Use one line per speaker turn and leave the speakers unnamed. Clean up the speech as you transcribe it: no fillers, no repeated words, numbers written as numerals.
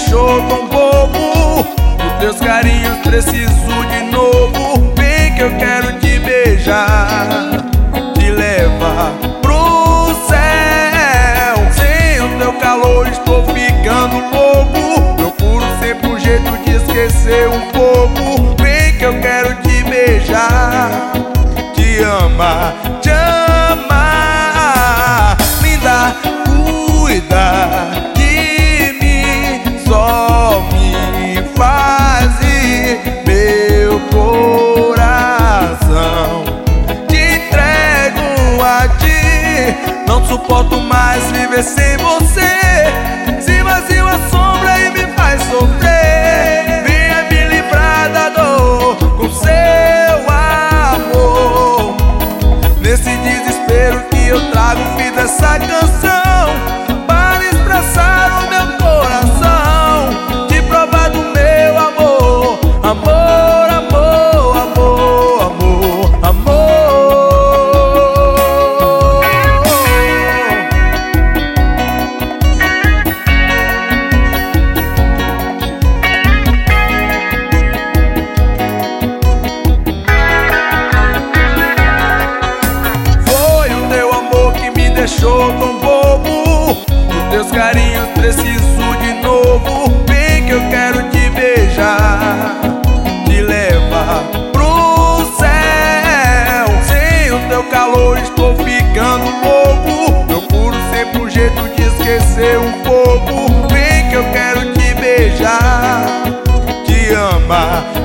deixou tão bobo. Os teus carinhos preciso de novo. Vem que eu quero te beijar, te levar pro céu. Sem o teu calor estou ficando louco. Procuro sempre um jeito de esquecer um pouco. Vem que eu quero te beijar, te amar, te amar. Linda, cuida de mim, só me faz ir. Meu coração te entrego a ti. Não suporto mais viver sem você. Se vazio a sombra e me faz sofrer. Venha me livrar da dor com seu amor. Nesse desespero que eu trago, fiz essa canção para expressar o meu coração, te provar do meu amor. Amor, amor, amor, amor, amor. Foi o teu amor que me deixou tão bobo. Os teus carinhos preciso de novo. Vem que eu quero te beijar, te levar pro céu. Sem o teu calor estou ficando louco. Procuro sempre um jeito de esquecer um pouco. Vem que eu quero te beijar, te amar,